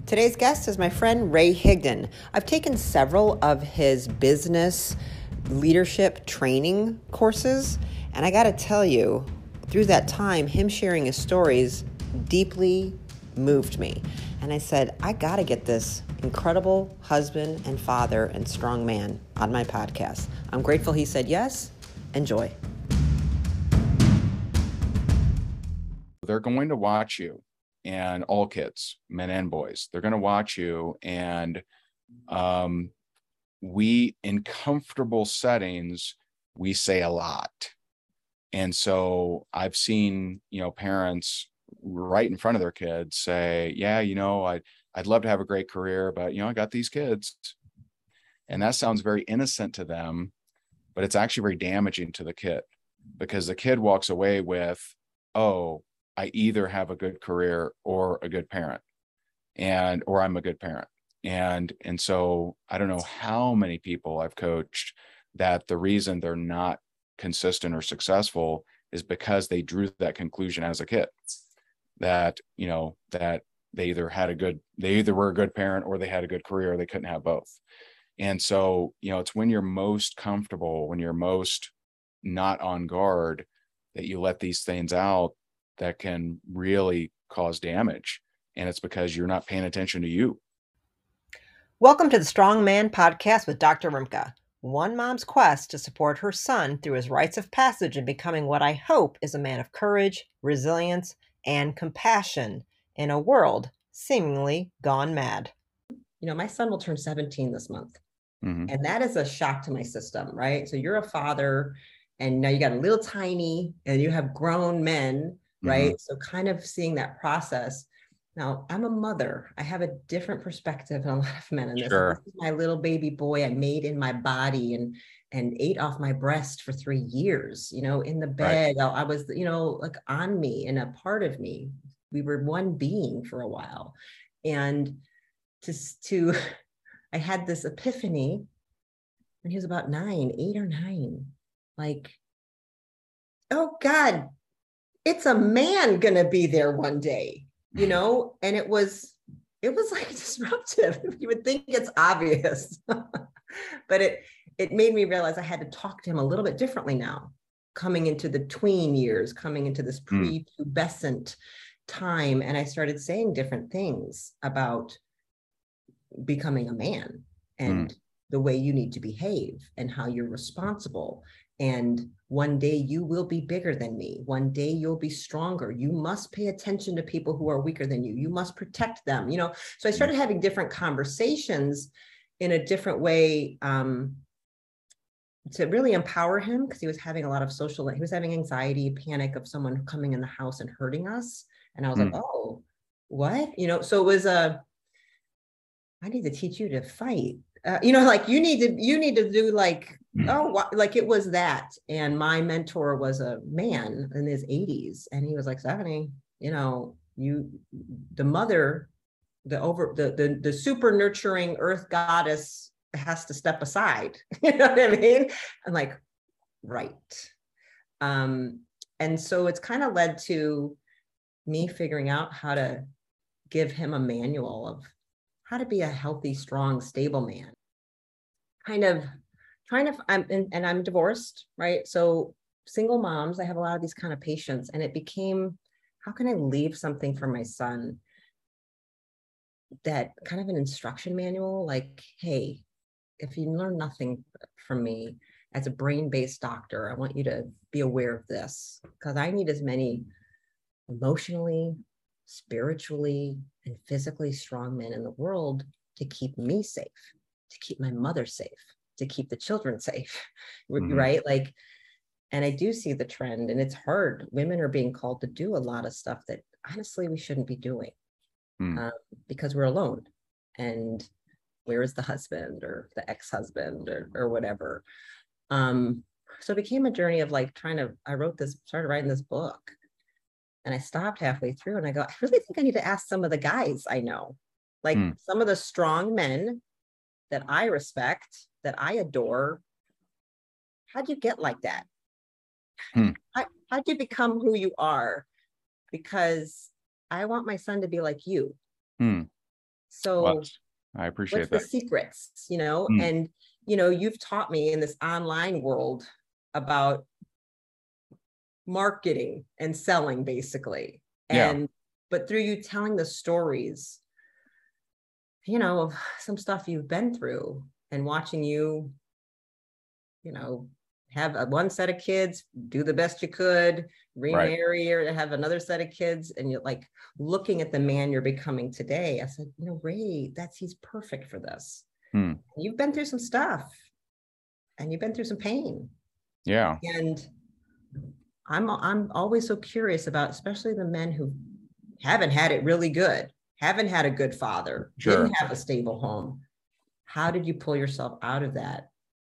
Today's guest is my friend Ray Higdon. I've taken several of his business leadership training courses, and I got to tell you, through that time, him sharing his stories deeply moved me. And I said, I got to get this incredible husband and father and strong man on my podcast. I'm grateful he said yes. Enjoy. They're going to watch you. And all kids, men and boys, they're going to watch you. And we, in comfortable settings, we say a lot. And so I've seen, parents right in front of their kids say, yeah, I'd love to have a great career, but, I got these kids. And that sounds very innocent to them, but it's actually very damaging to the kid, because the kid walks away with, oh, I either have a good career or a good parent, or I'm a good parent. And so I don't know how many people I've coached that the reason they're not consistent or successful is because they drew that conclusion as a kid, that, that they either were a good parent or they had a good career, or they couldn't have both. And so, it's when you're most comfortable, when you're most not on guard, that you let these things out that can really cause damage. And it's because you're not paying attention to you. Welcome to the Strong Man Podcast with Dr. Rimka. One mom's quest to support her son through his rites of passage in becoming what I hope is a man of courage, resilience, and compassion in a world seemingly gone mad. My son will turn 17 this month. Mm-hmm. And that is a shock to my system, right? So you're a father, and now you got a little tiny, and you have grown men, right? Mm-hmm. So kind of seeing that process. Now, I'm a mother. I have a different perspective than a lot of men in this. Sure. This is my little baby boy I made in my body and ate off my breast for 3 years, in the bed. Right. I was, like on me and a part of me. We were one being for a while. And I had this epiphany when he was about 8 or 9, like, oh God, it's a man gonna be there one day, and it was like disruptive. You would think it's obvious, but it made me realize I had to talk to him a little bit differently now, coming into the tween years, coming into this prepubescent time. And I started saying different things about becoming a man and the way you need to behave and how you're responsible. And one day you will be bigger than me. One day you'll be stronger. You must pay attention to people who are weaker than you. You must protect them. So I started having different conversations in a different way to really empower him, because he was having a lot of he was having anxiety, panic of someone coming in the house and hurting us. And I was like, oh, what? So it was I need to teach you to fight. Like you need to do like, like it was that. And my mentor was a man in his 80s. And he was like, Stephanie, the mother, the super nurturing earth goddess has to step aside. You know what I mean? I'm like, right. And so it's kind of led to me figuring out how to give him a manual of how to be a healthy, strong, stable man. I'm divorced, right? So single moms, I have a lot of these kind of patients, and it became, how can I leave something for my son that kind of an instruction manual, like, hey, if you learn nothing from me as a brain-based doctor, I want you to be aware of this, because I need as many emotionally, spiritually, and physically strong men in the world to keep me safe, to keep my mother safe, to keep the children safe, right? Like, and I do see the trend, and it's hard. Women are being called to do a lot of stuff that honestly we shouldn't be doing because we're alone. And where is the husband or the ex-husband or whatever? So it became a journey of like started writing this book. And I stopped halfway through and I go, I really think I need to ask some of the guys I know, like some of the strong men that I respect, that I adore. How'd you get like that? How'd you become who you are? Because I want my son to be like you. So Plus, I what's appreciate the that. secrets, Mm, and you've taught me in this online world about marketing and selling basically. yeah, And but through you telling the stories, of some stuff you've been through and watching you, you know, have one set of kids, do the best you could, right. remarry or have another set of kids, and you're like looking at the man you're becoming today. I said, Ray, he's perfect for this. Hmm. You've been through some stuff and you've been through some pain. Yeah, And I'm always so curious about, especially the men who haven't had it really good, haven't had a good father, didn't sure. have a stable home. How did you pull yourself out of that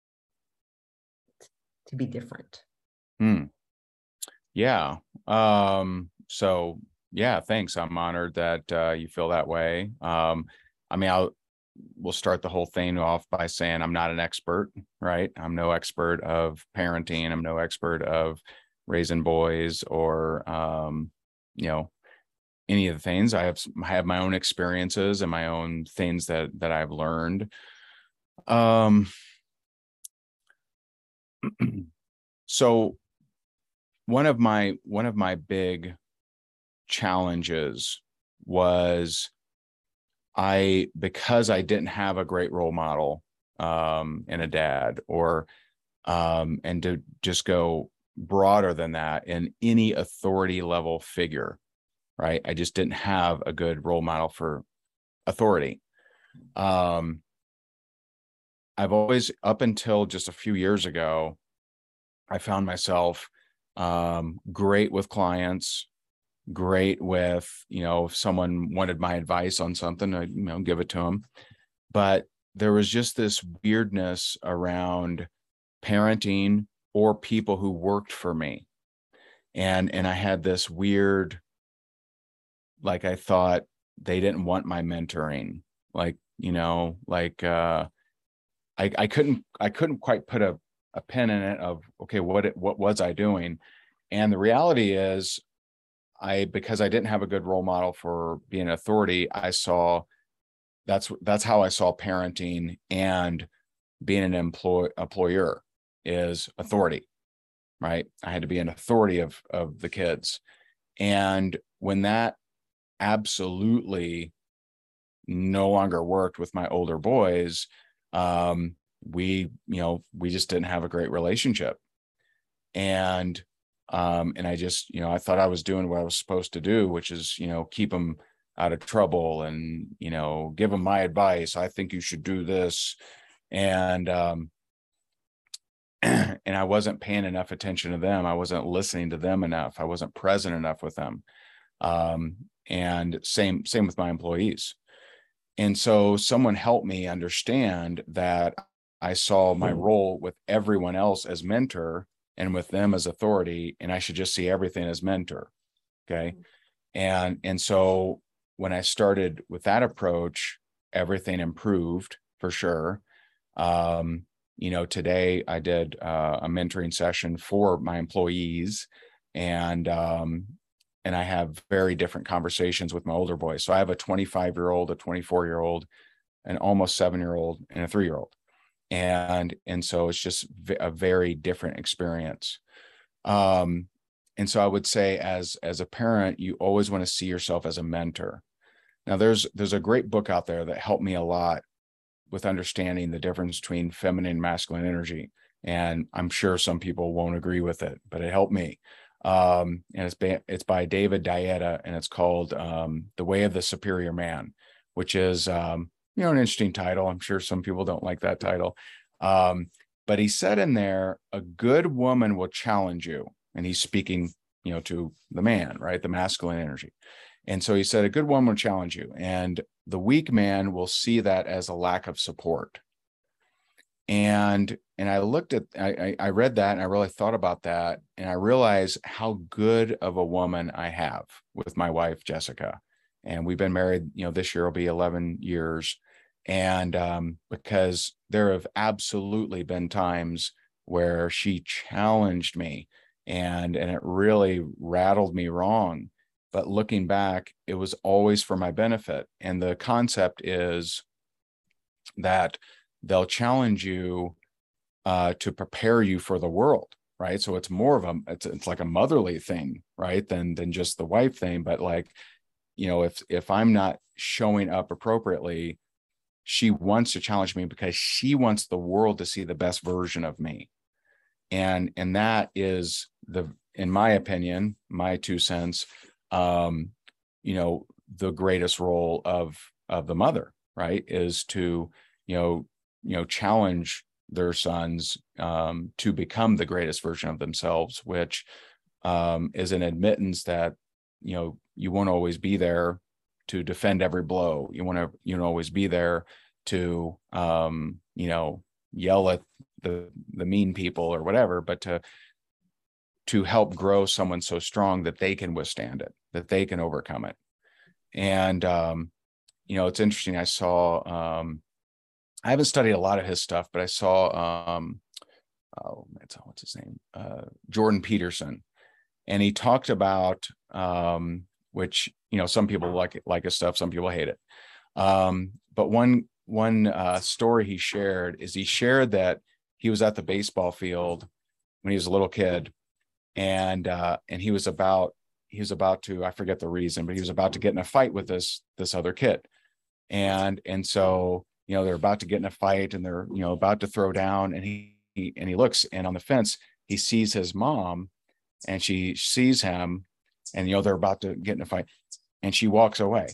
to be different? Hmm. Yeah. So yeah, thanks. I'm honored that you feel that way. I mean, we'll start the whole thing off by saying I'm not an expert, right? I'm no expert of parenting. I'm no expert of raising boys or you know, any of the things. I have my own experiences and my own things that I've learned. Um so one of my big challenges was because I didn't have a great role model in a dad, or and to just go broader than that, in any authority level figure, right? I just didn't have a good role model for authority. um I've always, up until just a few years ago, I found myself great with clients, great with, if someone wanted my advice on something, I, give it to them. But there was just this weirdness around parenting or people who worked for me. And I had this weird, like, I thought they didn't want my mentoring. Like, I couldn't quite put a pin in it of, okay, what was I doing? And the reality is, because I didn't have a good role model for being an authority, that's how I saw parenting and being an employer is authority, right? I had to be an authority of the kids. And when that absolutely no longer worked with my older boys, we just didn't have a great relationship. And I just, I thought I was doing what I was supposed to do, which is, keep them out of trouble and, give them my advice. I think you should do this. And and I wasn't paying enough attention to them. I wasn't listening to them enough. I wasn't present enough with them. And same with my employees. And so someone helped me understand that I saw my role with everyone else as mentor and with them as authority, and I should just see everything as mentor. Okay. And so when I started with that approach, everything improved for sure. Today I did a mentoring session for my employees, and I have very different conversations with my older boys. So I have a 25-year-old, a 24-year-old, an almost 7-year-old, and a 3-year-old. And so it's just a very different experience. Um, and so I would say, as a parent, you always want to see yourself as a mentor. Now, there's a great book out there that helped me a lot with understanding the difference between feminine and masculine energy. And I'm sure some people won't agree with it, but it helped me. And it's by David Dieta, and it's called The Way of the Superior Man, which is an interesting title. I'm sure some people don't like that title. But he said in there, a good woman will challenge you. And he's speaking, to the man, right? The masculine energy. And so he said, a good woman will challenge you. And the weak man will see that as a lack of support. And I read that, and I really thought about that, and I realized how good of a woman I have with my wife, Jessica. And we've been married, this year will be 11 years. And because there have absolutely been times where she challenged me, and it really rattled me wrong. but looking back, it was always for my benefit. And the concept is that they'll challenge you to prepare you for the world, right? So it's more of it's like a motherly thing, right? Than just the wife thing. But like, if I'm not showing up appropriately, she wants to challenge me because she wants the world to see the best version of me. And that is in my opinion, my 2 cents, the greatest role of the mother, right? Is to, challenge their sons to become the greatest version of themselves, which is an admittance that, you won't always be there to defend every blow. You won't always be there to, yell at the mean people or whatever, but to help grow someone so strong that they can withstand it, that they can overcome it. And, it's interesting. I saw, I haven't studied a lot of his stuff, but I saw, what's his name? Jordan Peterson. And he talked about, which, some people like his stuff, some people hate it. But one story he shared is he shared that he was at the baseball field when he was a little kid, and he was about to, I forget the reason, but he was about to get in a fight with this other kid, and so they're about to get in a fight, and they're about to throw down, and he looks, and on the fence he sees his mom, and she sees him, and they're about to get in a fight, and she walks away,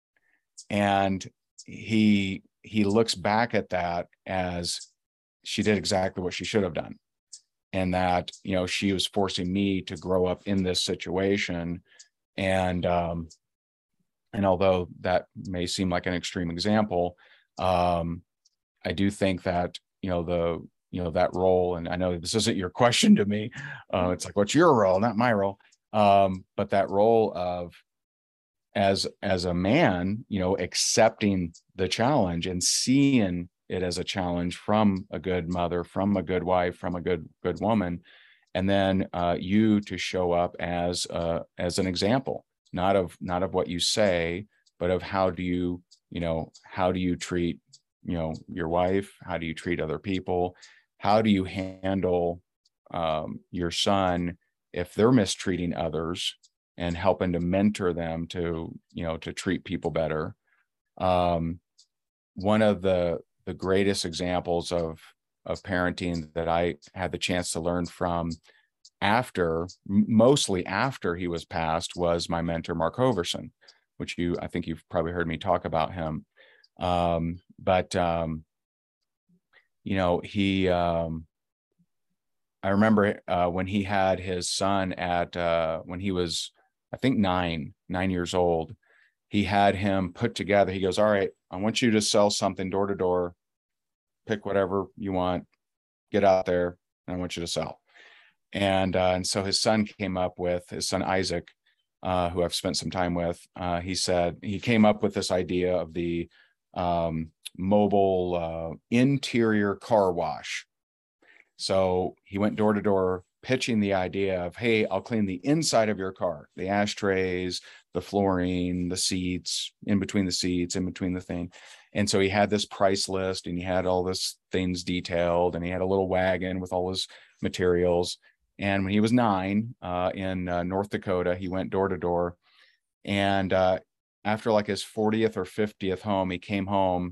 and he looks back at that as she did exactly what she should have done. And that, she was forcing me to grow up in this situation. And although that may seem like an extreme example, I do think that, that role, and I know this isn't your question to me. It's like, what's your role? Not my role. But that role of, as a man, accepting the challenge and seeing it as a challenge from a good mother, from a good wife, from a good woman, and then you to show up as an example, not of what you say, but of how do you treat your wife, how do you treat other people, how do you handle your son if they're mistreating others, and helping to mentor them to treat people better. One of the greatest examples of parenting that I had the chance to learn from mostly after he was passed, was my mentor, Mark Hoverson, which I think you've probably heard me talk about him. I remember when he had his son when he was, I think 9 years old, he had him put together. He goes, all right, I want you to sell something door to door, pick whatever you want, get out there, and I want you to sell. And so his son Isaac, who I've spent some time with, he said he came up with this idea of the mobile interior car wash. So he went door to door pitching the idea of, hey, I'll clean the inside of your car, the ashtrays, the flooring, the seats, in between the seats, in between the thing. And so he had this price list, and he had all this things detailed, and he had a little wagon with all his materials. And when he was 9 in North Dakota, he went door to door. And after like his 40th or 50th home, he came home,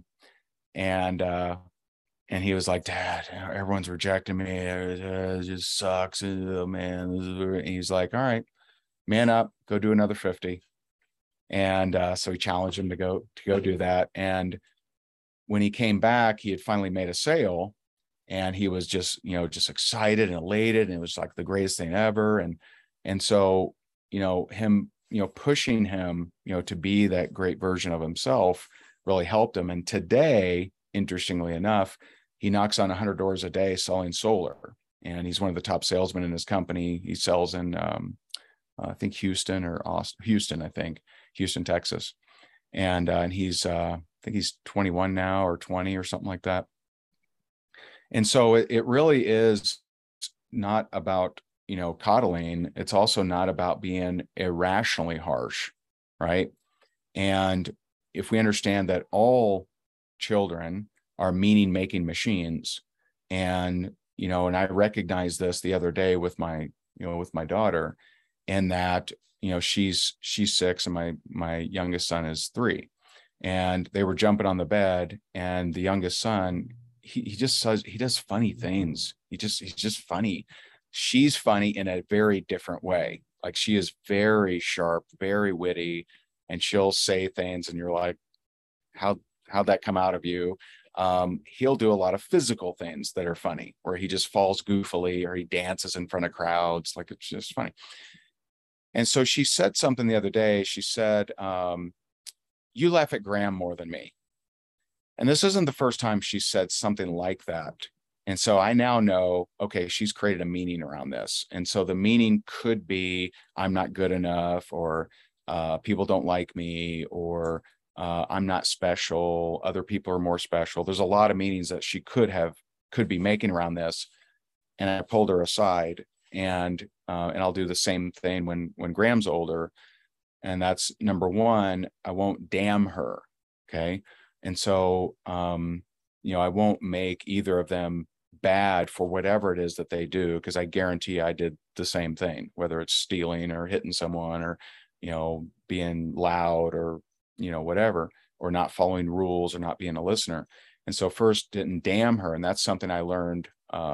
and he was like, Dad, everyone's rejecting me. It just sucks. Oh, man. And he's like, all right, man up, go do another 50. And so he challenged him to go do that. And when he came back, he had finally made a sale, and he was just excited and elated. And it was like the greatest thing ever. And so, him, pushing him, to be that great version of himself really helped him. And today, interestingly enough, he knocks on 100 doors a day selling solar, and he's one of the top salesmen in his company. He sells in, I think Houston, Texas. And he's, I think he's 21 now, or 20 or something like that. And so it really is not about coddling, it's also not about being irrationally harsh, right? And if we understand that all children are meaning making machines, and and I recognized this the other day with my daughter, in that she's 6 and my youngest son is 3, and they were jumping on the bed, and the youngest son, he does funny things. He's just funny. She's funny in a very different way. Like, she is very sharp, very witty, and she'll say things and you're like, how'd that come out of you? He'll do a lot of physical things that are funny, where he just falls goofily or he dances in front of crowds. Like, it's just funny. And so she said something the other day. She said, you laugh at Graham more than me. And this isn't the first time she said something like that. And so I now know, okay, she's created a meaning around this. And so the meaning could be, I'm not good enough, or people don't like me, or I'm not special. Other people are more special. There's a lot of meanings that she could be making around this. And I pulled her aside, and I'll do the same thing when Graham's older. And that's number one, I won't damn her. Okay. And so, I won't make either of them bad for whatever it is that they do, because I guarantee I did the same thing, whether it's stealing or hitting someone, or, being loud, or, whatever, or not following rules, or not being a listener. And so first, didn't damn her. And that's something I learned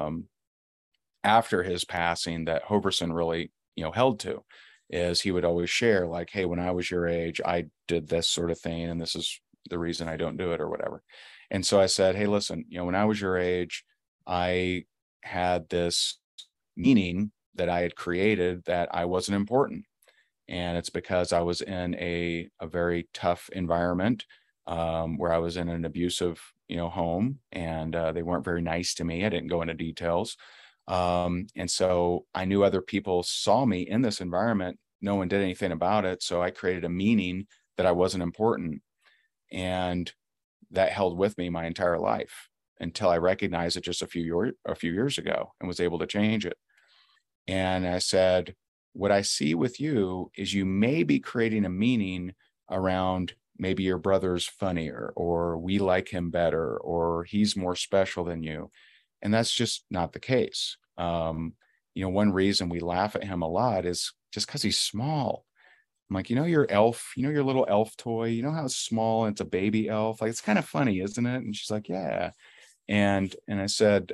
after his passing, that Hoverson really, held to, is he would always share, like, hey, when I was your age, I did this sort of thing, and this is the reason I don't do it, or whatever. And so I said, hey, listen, when I was your age, I had this meaning that I had created that I wasn't important. And it's because I was in a very tough environment, where I was in an abusive, home, and they weren't very nice to me. I didn't go into details. And so I knew other people saw me in this environment. No one did anything about it. So I created a meaning that I wasn't important. And that held with me my entire life, until I recognized it just a few years ago, and was able to change it. And I said, what I see with you is you may be creating a meaning around, maybe your brother's funnier, or we like him better, or he's more special than you. And that's just not the case. One reason we laugh at him a lot is just because he's small. I'm like, your elf, your little elf toy, how small, and it's a baby elf. Like, it's kind of funny, isn't it? And she's like, yeah. And I said,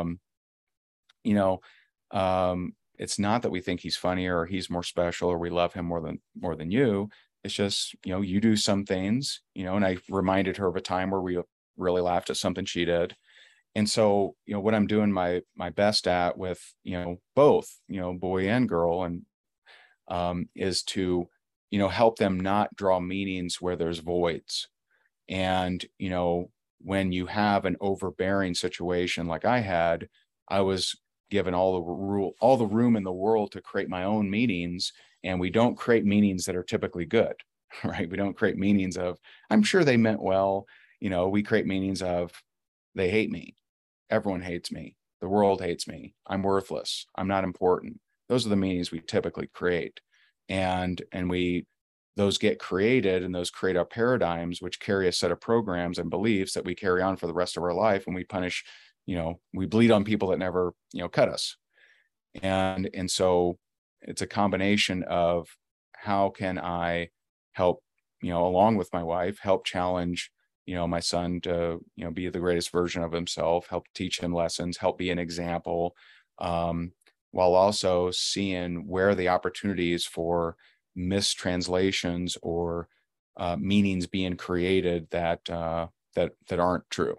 it's not that we think he's funnier, or he's more special, or we love him more than you. It's just, you do some things, and I reminded her of a time where we really laughed at something she did. And so, what I'm doing my best at with, both, boy and girl, and is to, help them not draw meanings where there's voids. And, when you have an overbearing situation like I had, I was given all the room in the world to create my own meanings. And we don't create meanings that are typically good, right? We don't create meanings of, I'm sure they meant well. We create meanings of, they hate me. Everyone hates me. The world hates me. I'm worthless. I'm not important. Those are the meanings we typically create. And those get created, and those create our paradigms, which carry a set of programs and beliefs that we carry on for the rest of our life. And we punish, we bleed on people that never, cut us. And so it's a combination of, how can I help, along with my wife, help challenge, my son to, be the greatest version of himself, help teach him lessons, help be an example, while also seeing where the opportunities for mistranslations or meanings being created that aren't true.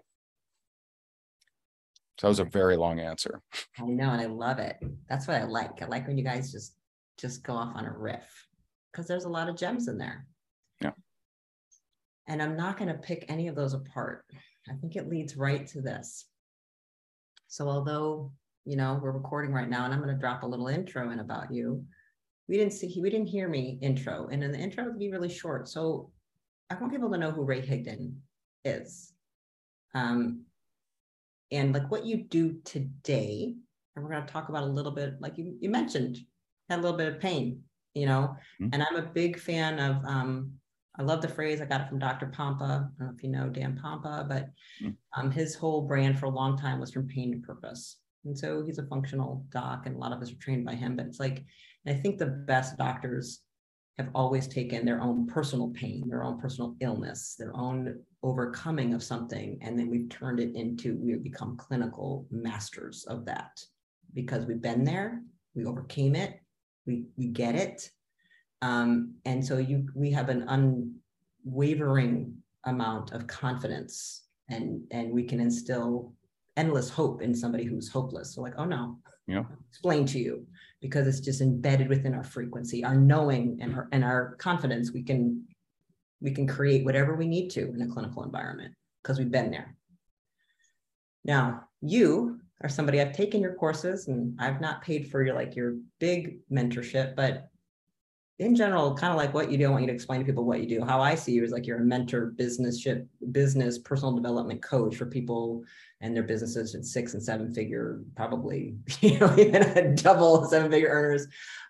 So that was a very long answer. I know, and I love it. That's what I like. I like when you guys just go off on a riff, because there's a lot of gems in there. Yeah. And I'm not going to pick any of those apart. I think it leads right to this. So although, we're recording right now, and I'm going to drop a little intro in about you, we didn't hear me intro. And in the intro, it'll be really short. So I want people to know who Ray Higdon is. And like what you do today, and we're going to talk about a little bit, like you mentioned, had a little bit of pain, you know, Mhm. and I'm a big fan of, I love the phrase, I got it from Dr. Pompa. I don't know if you know Dan Pompa, but his whole brand for a long time was from pain to purpose. And so he's a functional doc, and a lot of us are trained by him, but it's like, and I think the best doctors have always taken their own personal pain, their own personal illness, their own overcoming of something, and then we've turned it into, we've become clinical masters of that because we've been there, we overcame it, we get it. And so we have an unwavering amount of confidence, and we can instill endless hope in somebody who's hopeless. So like, oh no, Yeah. explain to you, because it's just embedded within our frequency, our knowing and our confidence. We can create whatever we need to in a clinical environment because we've been there. Now, you are somebody, I've taken your courses and I've not paid for your big mentorship, but in general, kind of like what you do, I want you to explain to people what you do. How I see you is like you're a mentor, business, personal development coach for people and their businesses at 6 and 7 figure, probably, even a double 7-figure earners.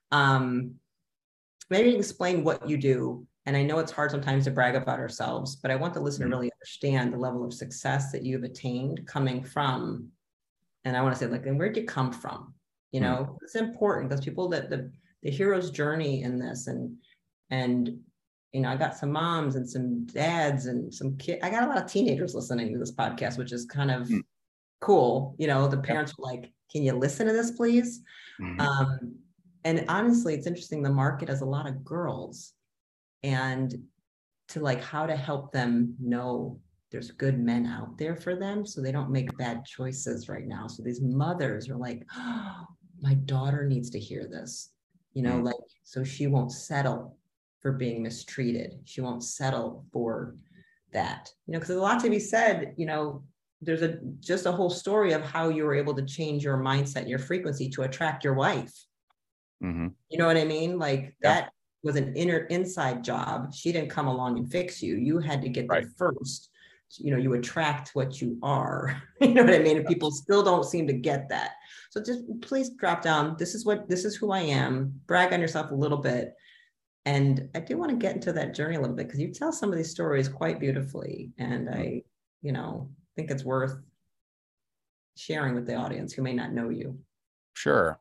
Maybe explain what you do. And I know it's hard sometimes to brag about ourselves, but I want the listener to really understand the level of success that you've attained coming from. And I want to say, like, and where'd you come from? It's important because people that the hero's journey in this, and I got some moms and some dads and some kids. I got a lot of teenagers listening to this podcast, which is kind of cool. The parents are like, can you listen to this, please? And honestly, it's interesting. The market has a lot of girls, and to like how to help them know there's good men out there for them so they don't make bad choices right now. So these mothers are like, oh, my daughter needs to hear this. Like, so she won't settle for being mistreated. She won't settle for that, because there's a lot to be said. There's just a whole story of how you were able to change your mindset and your frequency to attract your wife. You know what I mean? Like that was an inside job. She didn't come along and fix you. You had to get there first. You attract what you are. You know what I mean? And people still don't seem to get that. So just please drop down. This is who I am. Brag on yourself a little bit. And I do want to get into that journey a little bit because you tell some of these stories quite beautifully. And I, think it's worth sharing with the audience who may not know you. Sure.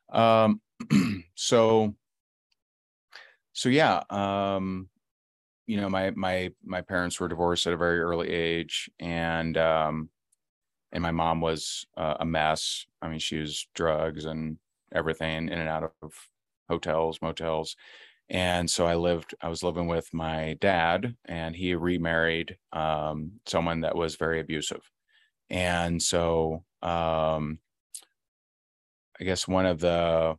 So yeah, my parents were divorced at a very early age, and my mom was a mess. I mean, she used drugs and everything, in and out of hotels, motels. And so I was living with my dad, and he remarried someone that was very abusive. And so I guess one of the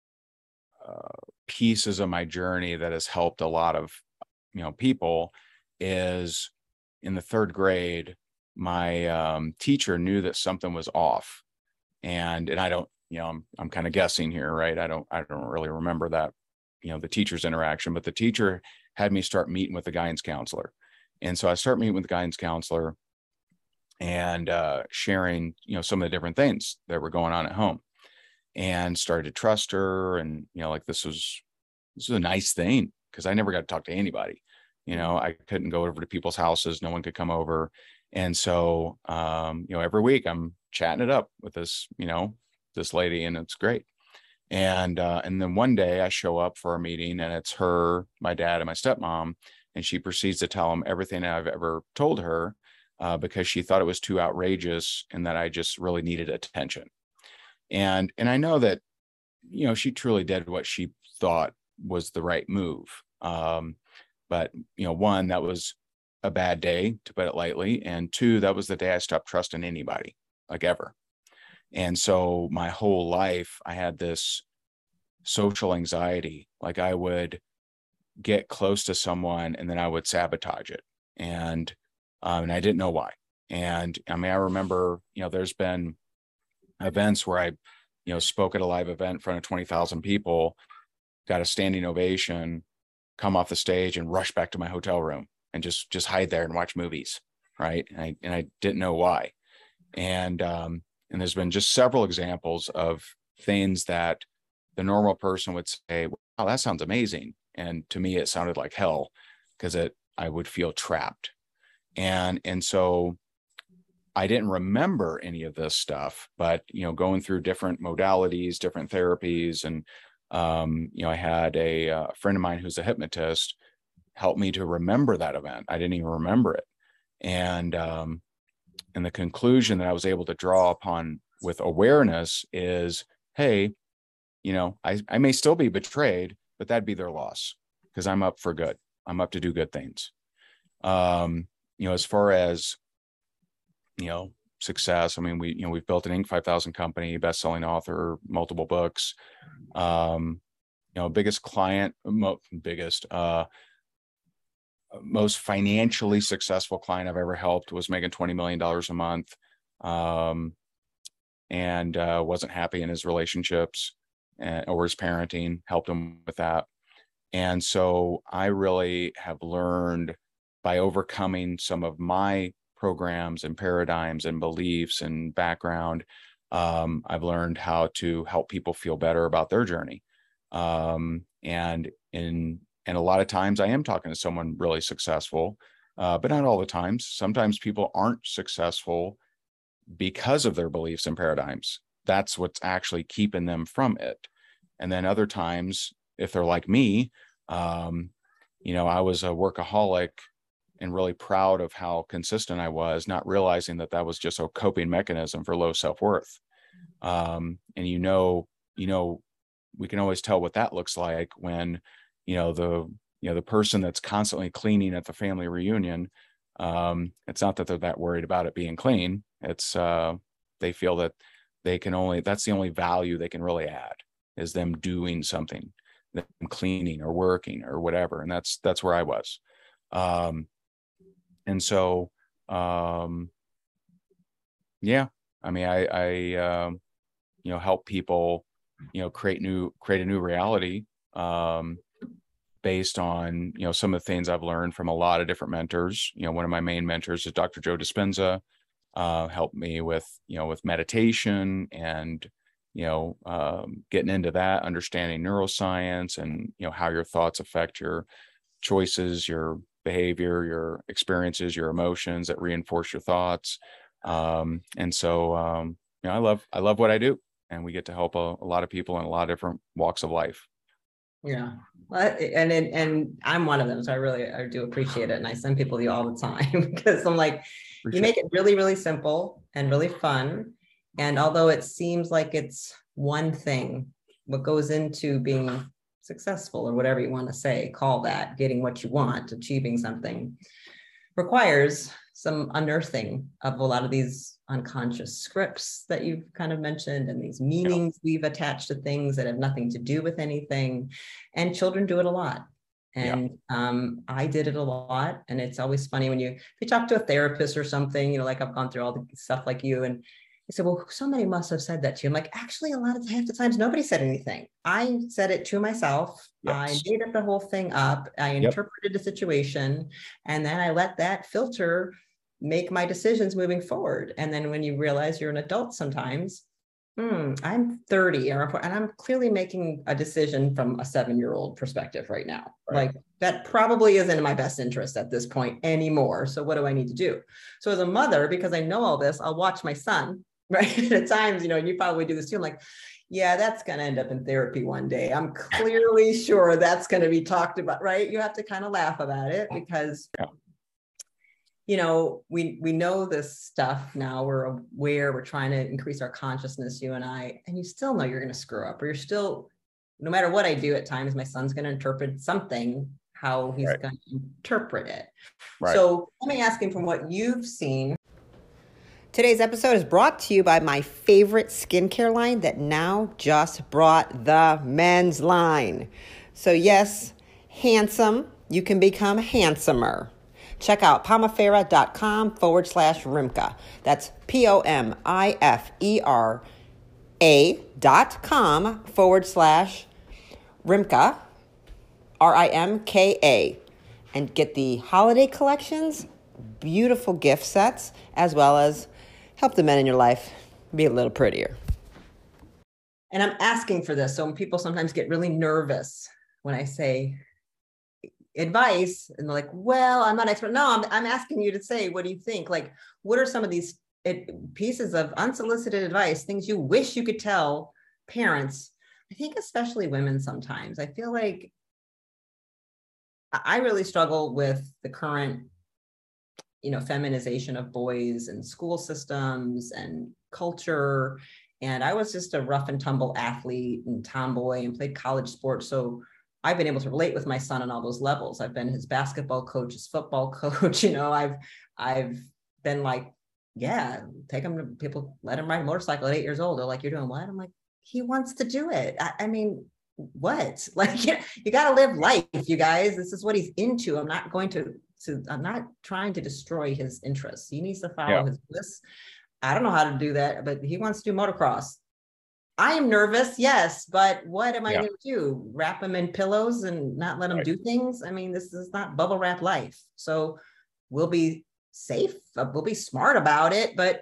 pieces of my journey that has helped a lot of people is in the 3rd grade, my teacher knew that something was off, and I don't, I'm kind of guessing here, right? I don't really remember that, the teacher's interaction, but the teacher had me start meeting with the guidance counselor. And so I start meeting with the guidance counselor and sharing, some of the different things that were going on at home, and started to trust her. And, like this was a nice thing because I never got to talk to anybody. I couldn't go over to people's houses. No one could come over. And so, every week I'm chatting it up with this, this lady, and it's great. And then one day I show up for a meeting, and it's her, my dad, and my stepmom. And she proceeds to tell them everything I've ever told her because she thought it was too outrageous and that I just really needed attention. And I know that, she truly did what she thought was the right move. But, one, that was a bad day, to put it lightly. And 2, that was the day I stopped trusting anybody, like ever. And so my whole life, I had this social anxiety. Like I would get close to someone and then I would sabotage it. And I didn't know why. And I mean, I remember, there's been events where I, spoke at a live event in front of 20,000 people, got a standing ovation, come off the stage and rush back to my hotel room and just hide there and watch movies. Right. And I didn't know why. And And there's been just several examples of things that the normal person would say, wow, that sounds amazing. And to me, it sounded like hell, because I would feel trapped. And so I didn't remember any of this stuff, but, going through different modalities, different therapies, and, I had a friend of mine who's a hypnotist help me to remember that event. I didn't even remember it. And the conclusion that I was able to draw upon with awareness is, hey, I may still be betrayed, but that'd be their loss, because I'm up for good. I'm up to do good things. As far as, success, I mean, we've built an Inc. 5000 company, best-selling author, multiple books. Biggest client, most financially successful client I've ever helped was making $20 million a month, and wasn't happy in his relationships or his parenting, helped him with that. And so I really have learned, by overcoming some of my programs and paradigms and beliefs and background, I've learned how to help people feel better about their journey. And a lot of times I am talking to someone really successful, but not all the times. Sometimes people aren't successful because of their beliefs and paradigms. That's what's actually keeping them from it. And then other times, if they're like me, I was a workaholic and really proud of how consistent I was, not realizing that that was just a coping mechanism for low self-worth. And we can always tell what that looks like when, the person that's constantly cleaning at the family reunion, it's not that they're that worried about it being clean. It's they feel that that's the only value they can really add, is them doing something, them cleaning or working or whatever. And that's where I was. And so, yeah, I mean, I help people, create a new reality, based on, some of the things I've learned from a lot of different mentors. One of my main mentors is Dr. Joe Dispenza, helped me with meditation and, getting into that, understanding neuroscience and, how your thoughts affect your choices, your behavior, your experiences, your emotions that reinforce your thoughts. And so, I love what I do, and we get to help a lot of people in a lot of different walks of life. Yeah. Well, and I'm one of them. So I do appreciate it. And I send people to you all the time because I'm like, you make it really, really simple and really fun. And although it seems like it's one thing, what goes into being successful, or whatever you want to say, call that, getting what you want, achieving something, requires some unearthing of a lot of these unconscious scripts that you've kind of mentioned, and these meanings we've attached to things that have nothing to do with anything. And children do it a lot. And I did it a lot. And it's always funny when you talk to a therapist or something, like I've gone through all the stuff like you, and they said, well, somebody must have said that to you. I'm like, actually, half the times nobody said anything. I said it to myself. Yes. I made up the whole thing up. I interpreted the situation, and then I let that filter make my decisions moving forward. And then when you realize you're an adult sometimes, I'm 30 and I'm clearly making a decision from a 7-year-old perspective right now. Right. Like that probably isn't in my best interest at this point anymore. So what do I need to do? So as a mother, because I know all this, I'll watch my son, right? At times, and you probably do this too. I'm like, yeah, that's going to end up in therapy one day. I'm clearly sure that's going to be talked about, right? You have to kind of laugh about it because we know this stuff now. We're aware, we're trying to increase our consciousness, you and I, and you still know you're going to screw up, or you're still, no matter what I do at times, my son's going to interpret something, how he's going to interpret it. So let me ask him, from what you've seen. Today's episode is brought to you by my favorite skincare line that now just brought the men's line. So yes, handsome, you can become handsomer. Check out pomifera.com/Rimka. That's POMIFERA.com/Rimka, RIMKA. And get the holiday collections, beautiful gift sets, as well as help the men in your life Be a little prettier. And I'm asking for this. So when people sometimes get really nervous when I say advice and they're like, well, I'm not expert. No, I'm asking you to say, what do you think? Like, what are some of these pieces of unsolicited advice, things you wish you could tell parents? I think especially women sometimes. I feel like I really struggle with the current, feminization of boys and school systems and culture. And I was just a rough and tumble athlete and tomboy and played college sports. So I've been able to relate with my son on all those levels. I've been his basketball coach, his football coach. I've been like, yeah, take him to people, let him ride a motorcycle at 8 years old. They're like, you're doing what? I'm like, he wants to do it. I mean, what? Like, you got to live life, you guys. This is what he's into. I'm not trying to destroy his interests. He needs to follow his bliss. I don't know how to do that, but he wants to do motocross. I am nervous, yes, but what am I going to do? Wrap him in pillows and not let him do things? I mean, this is not bubble wrap life. So we'll be safe. We'll be smart about it, but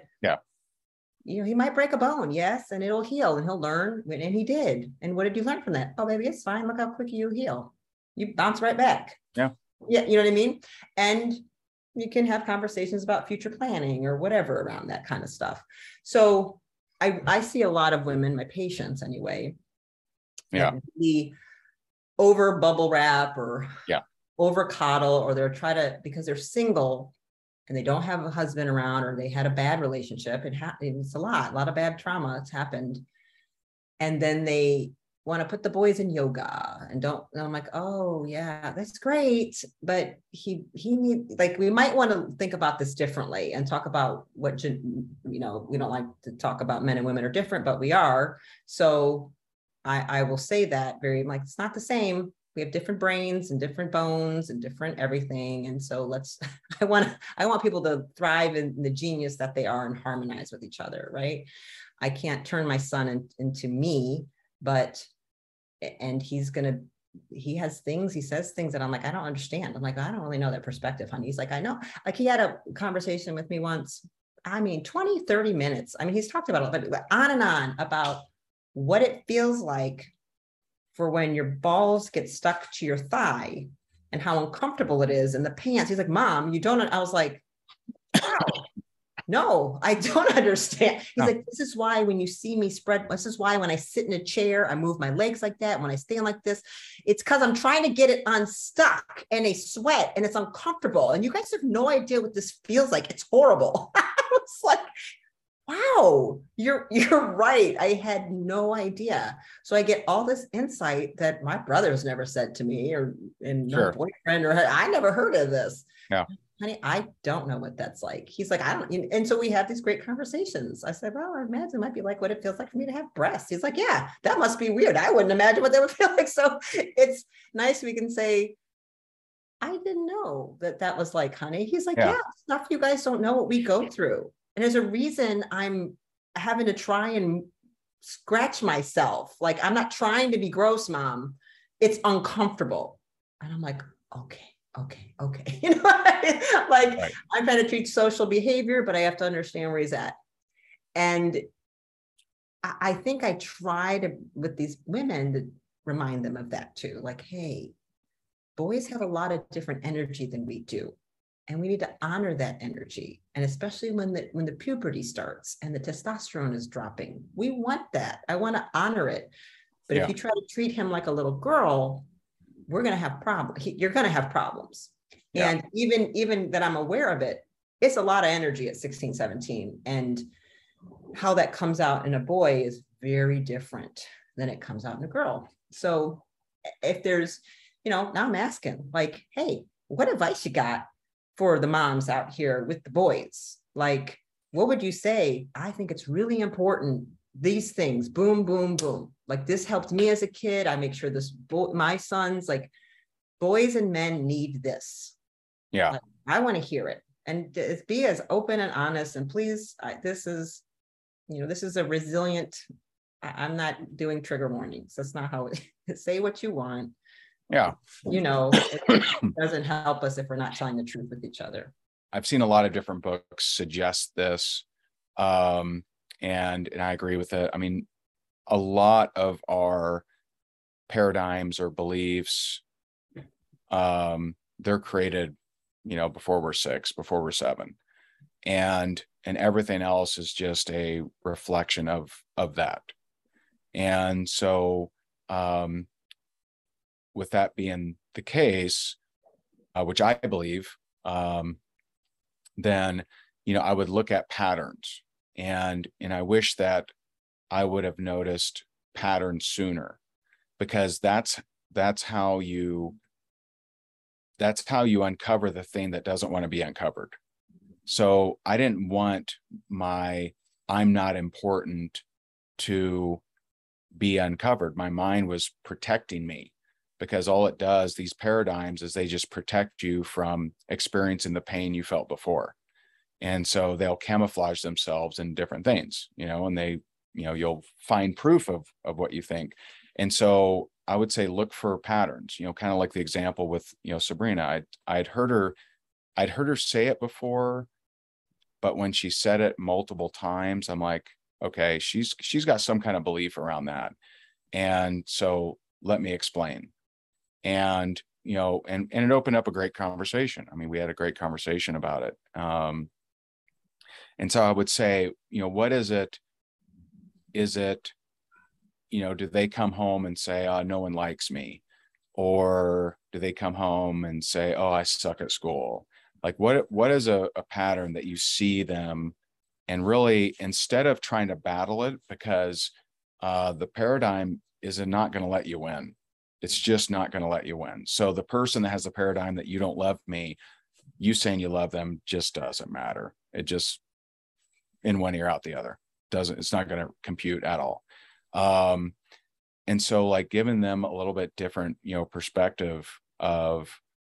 he might break a bone, yes, and it'll heal and he'll learn. And he did. And what did you learn from that? Oh, baby, it's fine. Look how quick you heal. You bounce right back. Yeah. You know what I mean? And you can have conversations about future planning or whatever around that kind of stuff. So I see a lot of women, my patients anyway, the over bubble wrap or over coddle, or they're because they're single and they don't have a husband around, or they had a bad relationship. It's a lot of bad trauma has happened. And then they want to put the boys in yoga and I'm like, oh yeah, that's great. But he needs, like, we might want to think about this differently and talk about what, we don't like to talk about men and women are different, but we are. So I will say that it's not the same. We have different brains and different bones and different everything. And so I want people to thrive in the genius that they are and harmonize with each other. Right. I can't turn my son into me, and he says things that I'm like, I don't understand. I'm like, I don't really know that perspective, honey. He's like, I know. Like, he had a conversation with me once, 20, 30 minutes. I mean, he's talked about it, but on and on about what it feels like for when your balls get stuck to your thigh and how uncomfortable it is in the pants. He's like, Mom, you don't. I was like, wow. No, I don't understand. He's like, this is why when you see me spread, this is why when I sit in a chair, I move my legs like that. When I stand like this, it's because I'm trying to get it unstuck and they sweat and it's uncomfortable. And you guys have no idea what this feels like. It's horrible. I was like, wow, you're right. I had no idea. So I get all this insight that my brother's never said to me my boyfriend, or I never heard of this. Yeah. Honey, I don't know what that's like. He's like, I don't. And so we have these great conversations. I said, well, I imagine it might be like what it feels like for me to have breasts. He's like, yeah, that must be weird. I wouldn't imagine what that would feel like. So it's nice. We can say, I didn't know that was like, honey. He's like, yeah, stuff you guys don't know what we go through. And there's a reason I'm having to try and scratch myself. Like, I'm not trying to be gross, Mom. It's uncomfortable. And I'm like, okay. I'm trying to treat social behavior, but I have to understand where he's at. And I think I try to, with these women, to remind them of that too. Like, hey, boys have a lot of different energy than we do. And we need to honor that energy. And especially when the puberty starts and the testosterone is dropping, we want that. I want to honor it. But if you try to treat him like a little girl, we're going to have problems. You're going to have problems. Yeah. And even that I'm aware of it, it's a lot of energy at 16, 17. And how that comes out in a boy is very different than it comes out in a girl. So if there's, now I'm asking, like, hey, what advice you got for the moms out here with the boys? Like, what would you say? I think it's really important. These things, boom, boom, boom. Like, this helped me as a kid. I make sure my sons, like, boys and men need this. Yeah. Like, I want to hear it and be as open and honest. And please, this is a resilient, I'm not doing trigger warnings. That's not how say what you want. Yeah. It doesn't help us if we're not telling the truth with each other. I've seen a lot of different books suggest this. and I agree with it. I mean, a lot of our paradigms or beliefs, they're created, before we're 6, before we're 7, and everything else is just a reflection of that. And so, with that being the case, which I believe, then, I would look at patterns, and I wish that I would have noticed patterns sooner, because that's how you uncover the thing that doesn't want to be uncovered. So I didn't want my I'm not important to be uncovered. My mind was protecting me, because all it does, these paradigms, is they just protect you from experiencing the pain you felt before. And so they'll camouflage themselves in different things, and they, you'll find proof of what you think. And so I would say look for patterns, kind of like the example with, Sabrina. I'd heard her say it before, but when she said it multiple times, I'm like, okay, she's got some kind of belief around that. And so let me explain. And, and it opened up a great conversation. I mean, we had a great conversation about it. And so I would say, what is it? Is it, do they come home and say, oh, no one likes me? Or do they come home and say, oh, I suck at school? Like, what is a pattern that you see them, and really, instead of trying to battle it, because the paradigm is not going to let you win. It's just not going to let you win. So the person that has the paradigm that you don't love me, you saying you love them just doesn't matter. It just, in one ear out the other. It's not going to compute at all. And so, like, giving them a little bit different, perspective of,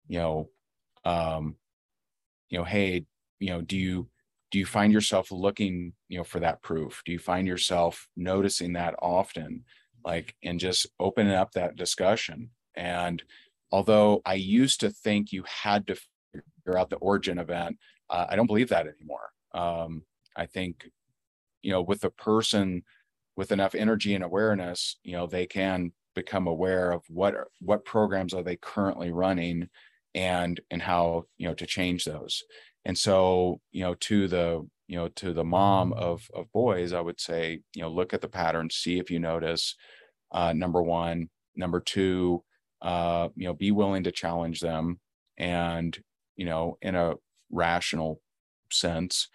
hey, do you find yourself looking, for that proof? Do you find yourself noticing that often? Like, and just opening up that discussion. And although I used to think you had to figure out the origin event, I don't believe that anymore. I think, with a person with enough energy and awareness, they can become aware of what programs are they currently running, and how, to change those. And so, to the mom of boys, I would say, look at the patterns, see if you notice, number one. Number two, be willing to challenge them, and, in a rational sense,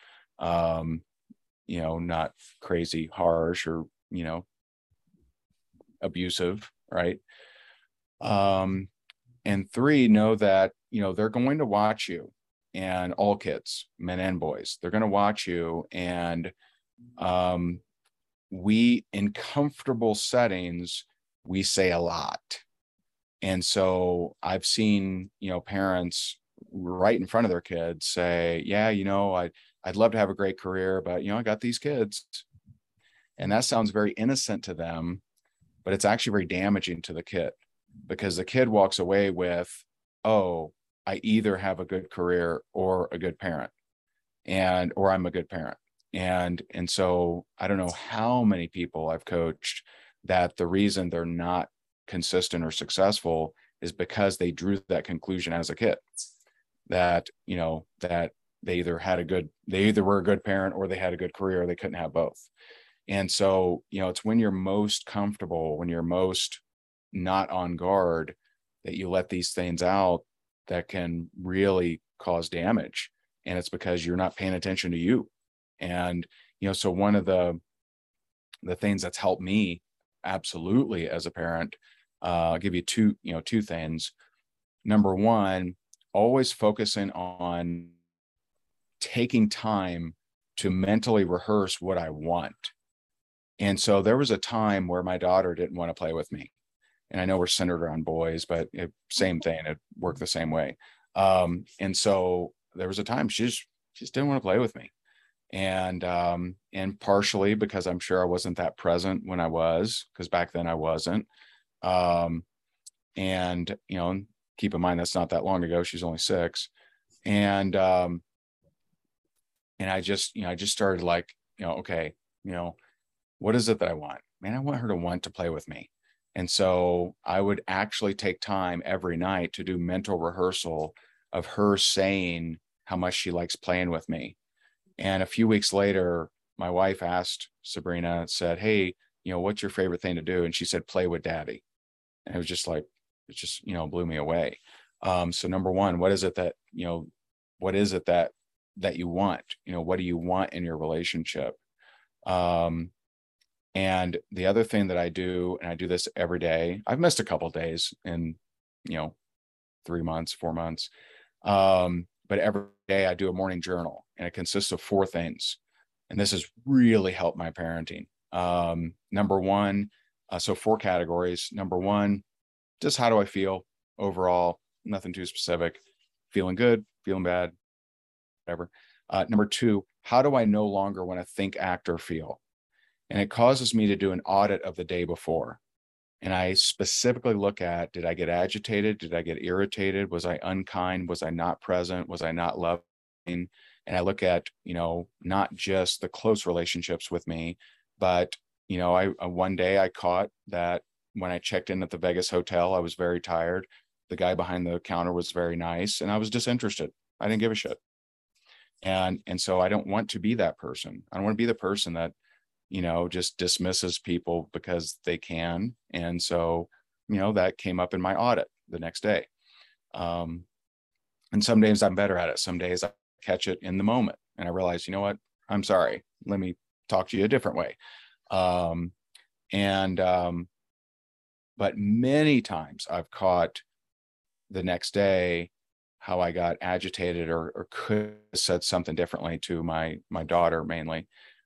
not crazy, harsh, or, abusive, right? And three, know that, they're going to watch you, and all kids, men and boys, they're going to watch you. And we, in comfortable settings, we say a lot. And so I've seen, parents right in front of their kids say, yeah, I'd love to have a great career, but, I got these kids. And that sounds very innocent to them, but it's actually very damaging to the kid, because the kid walks away with, oh, I either have a good career or a good parent, or I'm a good parent. And so I don't know how many people I've coached that the reason they're not consistent or successful is because they drew that conclusion as a kid, that, that they either were a good parent, or they had a good career, or they couldn't have both. And so, it's when you're most comfortable, when you're most not on guard, that you let these things out that can really cause damage. And it's because you're not paying attention to you. And, so one of the things that's helped me absolutely as a parent, I'll give you two things. Number one, always focusing on taking time to mentally rehearse what I want. And so there was a time where my daughter didn't want to play with me. And I know we're centered around boys, but same thing, it worked the same way. And so there was a time she just didn't want to play with me. And partially because I'm sure I wasn't that present when I was, because back then I wasn't. And, keep in mind, that's not that long ago. She's only 6. And I just started like, okay, you know, what is it that I want? Man, I want her to want to play with me. And so I would actually take time every night to do mental rehearsal of her saying how much she likes playing with me. And a few weeks later, my wife asked Sabrina, said, hey, what's your favorite thing to do? And she said, play with daddy. And it was just like, it just, blew me away. So number one, what is it that, what is it that you want? What do you want in your relationship? And the other thing that I do, and I do this every day, I've missed a couple of days in, 3 months, 4 months. But every day I do a morning journal, and it consists of 4 things. And this has really helped my parenting. Number one, so 4 categories. Number one, just how do I feel overall? Nothing too specific. Feeling good, feeling bad, whatever. Number two, how do I no longer want to think, act, or feel? And it causes me to do an audit of the day before. And I specifically look at, did I get agitated? Did I get irritated? Was I unkind? Was I not present? Was I not loving? And I look at, not just the close relationships with me, but, one day I caught that when I checked in at the Vegas hotel, I was very tired. The guy behind the counter was very nice, and I was disinterested. I didn't give a shit. And so I don't want to be that person. I don't want to be the person that, just dismisses people because they can. And so, that came up in my audit the next day. And some days I'm better at it. Some days I catch it in the moment and I realize, you know what, I'm sorry. Let me talk to you a different way. But many times I've caught the next day how I got agitated or could have said something differently to my daughter mainly.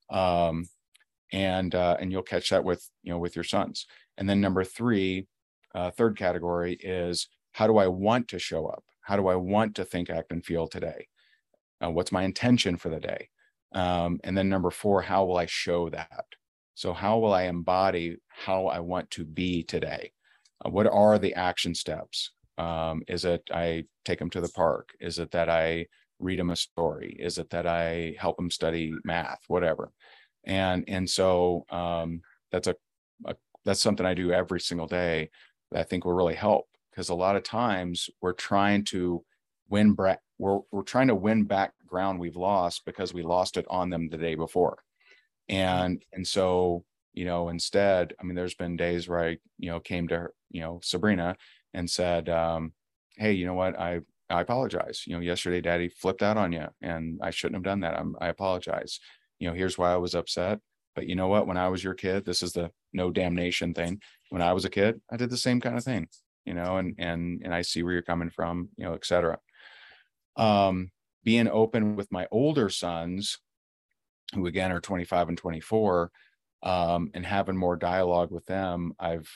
And you'll catch that with your sons. And then number three, third category is, how do I want to show up? How do I want to think, act, and feel today? What's my intention for the day? And then number four, how will I show that? So how will I embody how I want to be today? What are the action steps? Is it I take them to the park? Is it that I read them a story? Is it that I help them study math? Whatever. And so that's something I do every single day that I think will really help, because a lot of times we're trying to win we're trying to win back ground we've lost because we lost it on them the day before. And so, instead, I mean, there's been days where I, came to her, Sabrina, and said, hey, you know what? I apologize. Yesterday daddy flipped out on you and I shouldn't have done that. I apologize. Here's why I was upset. But you know what? When I was your kid, this is the no damnation thing. When I was a kid, I did the same kind of thing, and I see where you're coming from, et cetera. Being open with my older sons, who again are 25 and 24, and having more dialogue with them. I've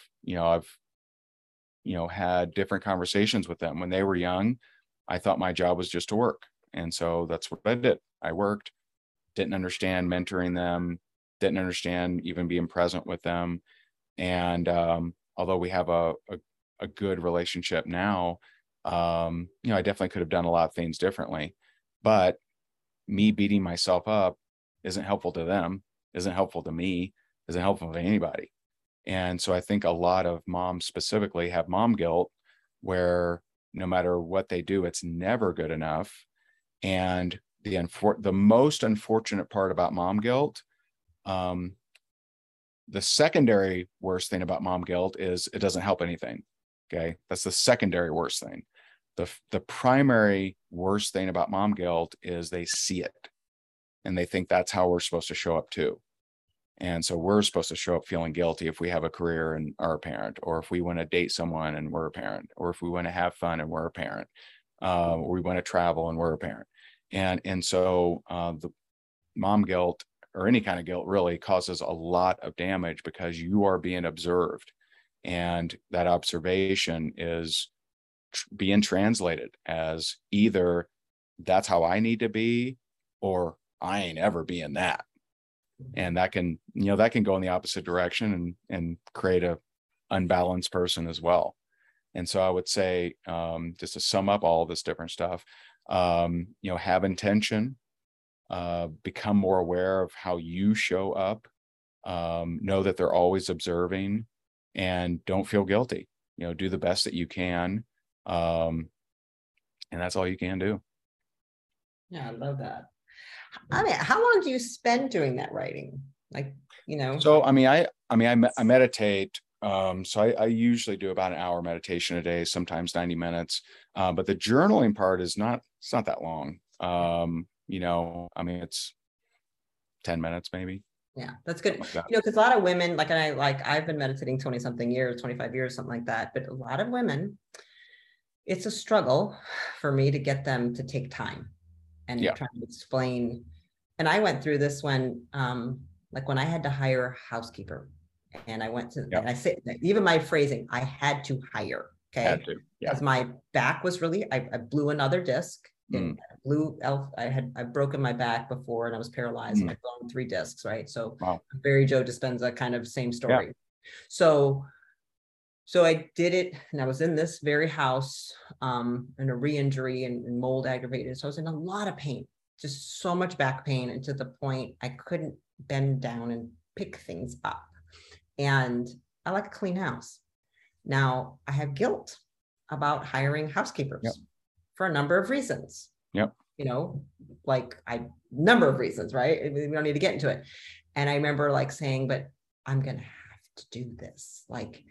had different conversations with them. When they were young, I thought my job was just to work. And so that's what I did. I worked, didn't understand mentoring them, didn't understand even being present with them. And although we have a good relationship now, I definitely could have done a lot of things differently. But me beating myself up isn't helpful to them, isn't helpful to me, isn't helpful to anybody. And so I think a lot of moms specifically have mom guilt, where no matter what they do, it's never good enough. And the most unfortunate part about mom guilt, the secondary worst thing about mom guilt is it doesn't help anything. Okay. That's the secondary worst thing. The primary worst thing about mom guilt is they see it and they think that's how we're supposed to show up too. And so we're supposed to show up feeling guilty if we have a career and are a parent, or if we want to date someone and we're a parent, or if we want to have fun and we're a parent, or we want to travel and we're a parent. And so the mom guilt, or any kind of guilt, really causes a lot of damage because you are being observed. And that observation is being translated as either that's how I need to be, or I ain't ever being that. And that can go in the opposite direction and create a unbalanced person as well. And so I would say, just to sum up all of this different stuff, have intention, become more aware of how you show up, know that they're always observing, and don't feel guilty. Do the best that you can. And that's all you can do. Yeah, I love that. I mean, how long do you spend doing that writing? Like, So, I meditate. So I usually do about an hour meditation a day, sometimes 90 minutes. But the journaling part it's not that long. It's 10 minutes maybe. Yeah, that's good. Like that. Because a lot of women, I've been meditating 20 something years, 25 years, something like that. But a lot of women, it's a struggle for me to get them to take time and try to explain. And I went through this when I had to hire a housekeeper, and I went to, and I say, even my phrasing, I had to hire, okay? Because my back was really, I blew another disc. I've broken my back before, and I was paralyzed, and I've blown 3 discs, right? So Barry Joe Dispenza, kind of same story. Yeah. So I did it, and I was in this very house, in a re-injury and mold aggravated. So I was in a lot of pain, just so much back pain, and to the point I couldn't bend down and pick things up. And I like a clean house. Now I have guilt about hiring housekeepers for a number of reasons. Number of reasons, right? We don't need to get into it. And I remember saying, but I'm going to have to do this.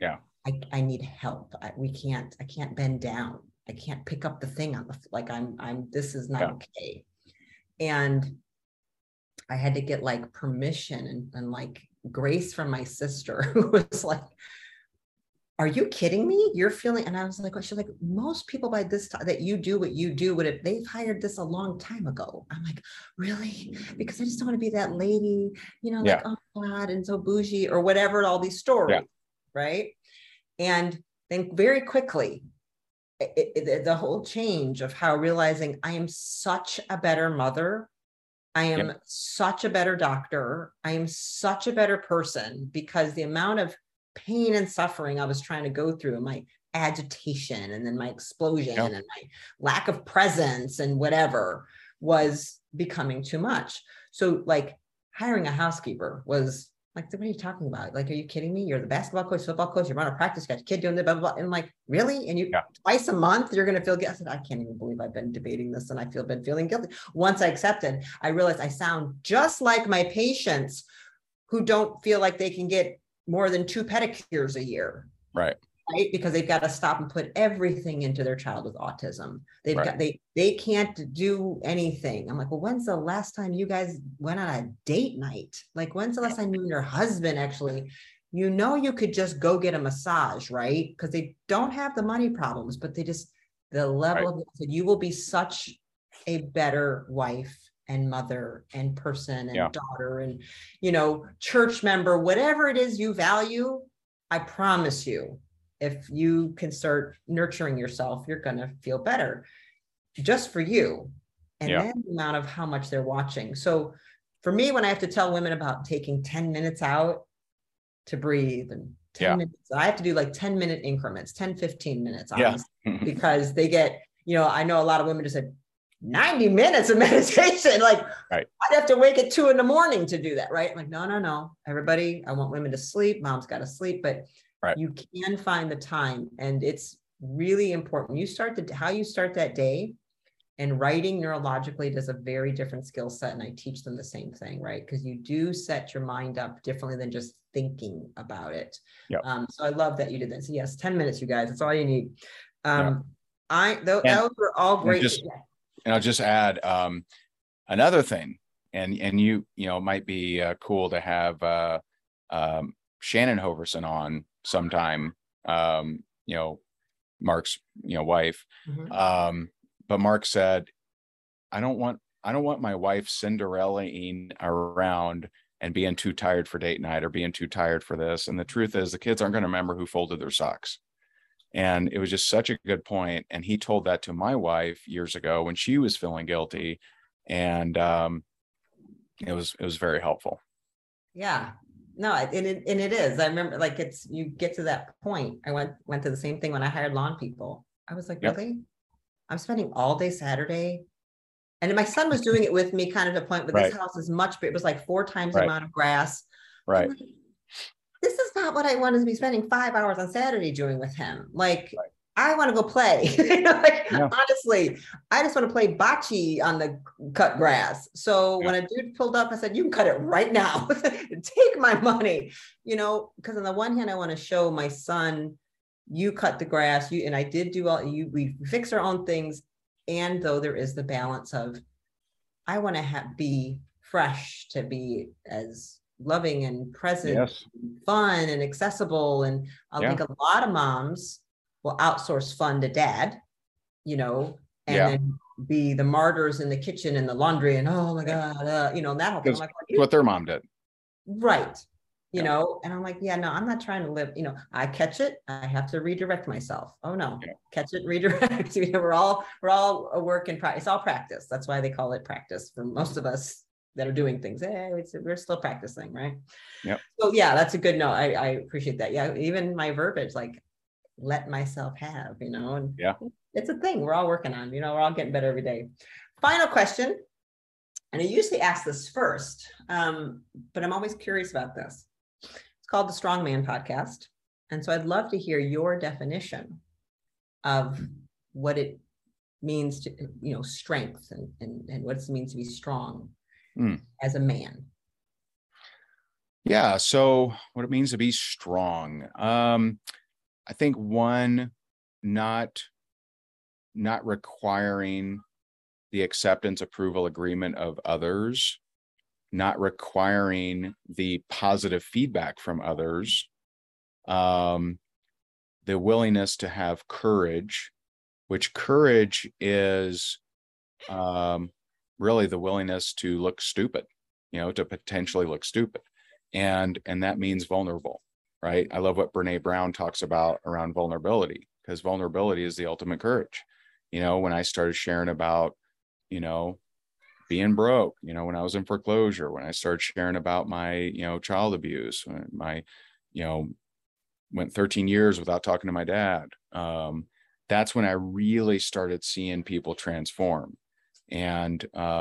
I need help. I can't bend down. I can't pick up the thing on the, this is not okay. And I had to get permission and grace from my sister, who was like, are you kidding me? You're feeling, and I was like, she's like, most people by this time that you do what you do, they've hired this a long time ago. I'm like, really? Because I just don't want to be that lady, oh God, and so bougie or whatever, all these stories, right? And then very quickly, the whole change of how realizing I am such a better mother, I am such a better doctor, I am such a better person, because the amount of pain and suffering I was trying to go through, and my agitation, and then my explosion, and my lack of presence and whatever, was becoming too much. So hiring a housekeeper was what are you talking about? Are you kidding me? You're the basketball coach, football coach, you run a practice, got your kid doing the blah, blah, blah. And really? And you twice a month, you're going to feel guilty. I said, I can't even believe I've been debating this, and been feeling guilty. Once I accepted, I realized I sound just like my patients who don't feel like they can get more than 2 pedicures a year. Right. Because they've got to stop and put everything into their child with autism. They can't do anything. I'm like, well, when's the last time you guys went on a date night? When's the last time you and your husband actually, you could just go get a massage, right? Because they don't have the money problems, but the level of, you will be such a better wife and mother and person and daughter and, church member, whatever it is you value. I promise you, if you can start nurturing yourself, you're going to feel better just for you. And then the amount of how much they're watching. So for me, when I have to tell women about taking 10 minutes out to breathe, and 10 minutes, I have to do 10-minute increments, 10, 15 minutes, honestly, because they get, I know a lot of women just said 90 minutes of meditation. I'd have to wake at 2 a.m. to do that. Right. I'm like, no, everybody, I want women to sleep. Mom's got to sleep, but you can find the time, and it's really important. How you start that day, and writing neurologically does a very different skill set. And I teach them the same thing, right? Because you do set your mind up differently than just thinking about it. So I love that you did that. So yes, 10 minutes, you guys, that's all you need. Those were all great. And I'll just add another thing, and you it might be cool to have Shannon Hoverson on sometime, Mark's wife. But Mark said, I don't want my wife Cinderella-ing around and being too tired for date night or being too tired for this. And the truth is, the kids aren't going to remember who folded their socks. And it was just such a good point. And he told that to my wife years ago when she was feeling guilty. And it was very helpful. Yeah. No, and it is. I remember you get to that point. I went to the same thing when I hired lawn people. I was like, really? I'm spending all day Saturday And my son was doing it with me kind of to a point, but this Right. house is much bigger. It was like 4 times the Right. amount of grass. I'm Right. like, this is not what I wanted to be spending 5 hours on Saturday doing with him. Like, Right. I want to go play. Like, Yeah. honestly, I just want to play bocce on the cut grass. So when a dude pulled up, I said, you can cut it right now. Take my money, because on the one hand, I want to show my son, you cut the grass, and I did do we fix our own things. And though there is the balance of, I want to be fresh, to be as loving and present, Yes. fun and accessible. And I think a lot of moms will outsource fun to dad, and then be the martyrs in the kitchen and the laundry and, oh my God, and that whole thing. I'm like, what their mom did. Right. And I'm like, yeah, no, I'm not trying to live, I catch it, I have to redirect myself. Oh no, catch it, redirect. We're all a work in practice. It's all practice. That's why they call it practice for most of us that are doing things. We're still practicing, right? Yeah. So yeah, that's a good note. I appreciate that. Yeah. Even my verbiage, like, let myself have, and it's a thing we're all working on, we're all getting better every day. Final question. And I usually ask this first, but I'm always curious about this. It's called the Strong Man Podcast. And so I'd love to hear your definition of what it means to, strength and what it means to be strong as a man. Yeah. So what it means to be strong. I think one, not requiring the acceptance, approval, agreement of others, not requiring the positive feedback from others, the willingness to have courage, which courage is really the willingness to look stupid, to potentially look stupid. And that means vulnerable, right? I love what Brene Brown talks about around vulnerability, because vulnerability is the ultimate courage. When I started sharing about, being broke, when I was in foreclosure, when I started sharing about my, child abuse, my, went 13 years without talking to my dad. That's when I really started seeing people transform. And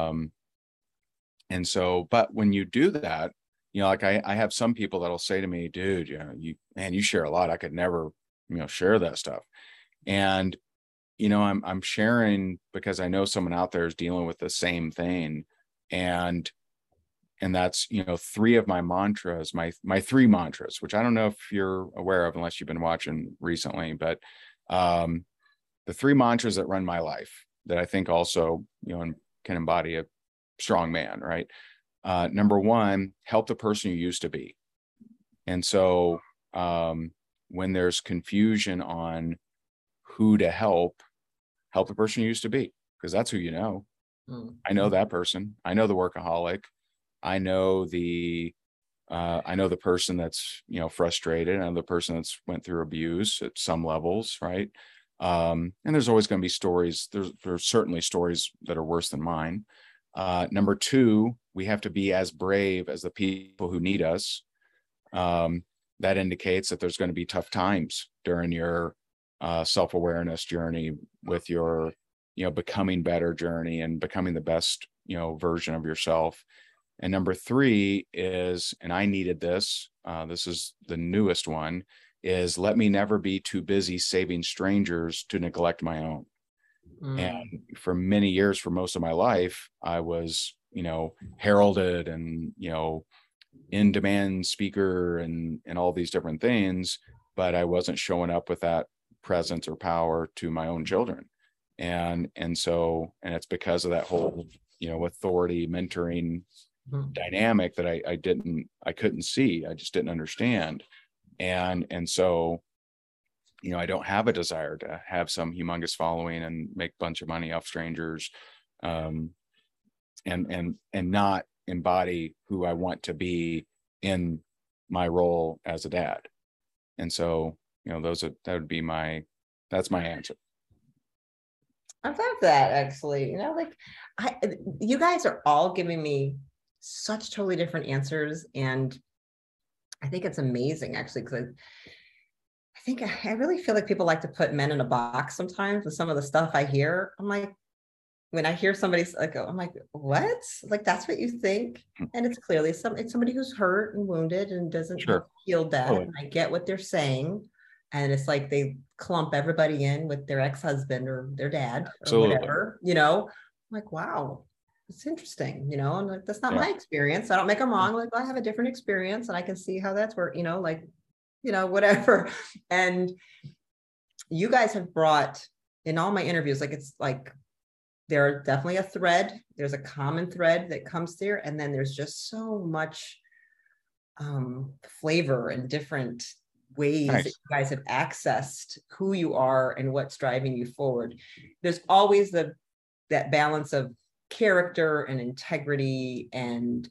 so, but when you do that, like I have some people that'll say to me, dude, you share a lot. I could never, share that stuff. And I'm sharing because I know someone out there is dealing with the same thing. And that's, 3 of my mantras, my 3 mantras, which I don't know if you're aware of unless you've been watching recently, but the 3 mantras that run my life that I think also, can embody a strong man, right? Number 1, help the person you used to be. And so when there's confusion on who to help the person you used to be, because that's who you know. I know that person. I know the workaholic. I know the person that's, frustrated. I know the person that's went through abuse at some levels, right? And there's always going to be stories. There's certainly stories that are worse than mine. Number 2, we have to be as brave as the people who need us. That indicates that there's going to be tough times during your self-awareness journey, with your, becoming better journey and becoming the best, version of yourself. And number 3 is, and I needed this, this is the newest one, is let me never be too busy saving strangers to neglect my own. And for many years, for most of my life, I was, heralded and, in demand speaker and all these different things, but I wasn't showing up with that presence or power to my own children. And so it's because of that whole, authority mentoring dynamic that I couldn't see. I just didn't understand. And so, I don't have a desire to have some humongous following and make a bunch of money off strangers, and not embody who I want to be in my role as a dad. And so, that's my answer. I love that, actually. You guys are all giving me such totally different answers. And I think it's amazing, actually, because I think I really feel like people like to put men in a box sometimes with some of the stuff I hear. I'm like, when I hear somebody like, I'm like, what? Like, that's what you think? And it's clearly it's somebody who's hurt and wounded and doesn't have Sure. healed that. Totally. And I get what they're saying. And it's like they clump everybody in with their ex-husband or their dad or Absolutely. whatever, you know. I'm like, wow, it's interesting, you know, and like, that's not Yeah. my experience. I don't make them wrong. Like, I have a different experience and I can see how that's where, you know, like, you know, whatever. And you guys have brought in all my interviews, like, it's like, there's definitely a thread. There's a common thread that comes there. And then there's just so much flavor and different ways Nice. that you guys have accessed who you are and what's driving you forward. There's always that balance of character and integrity and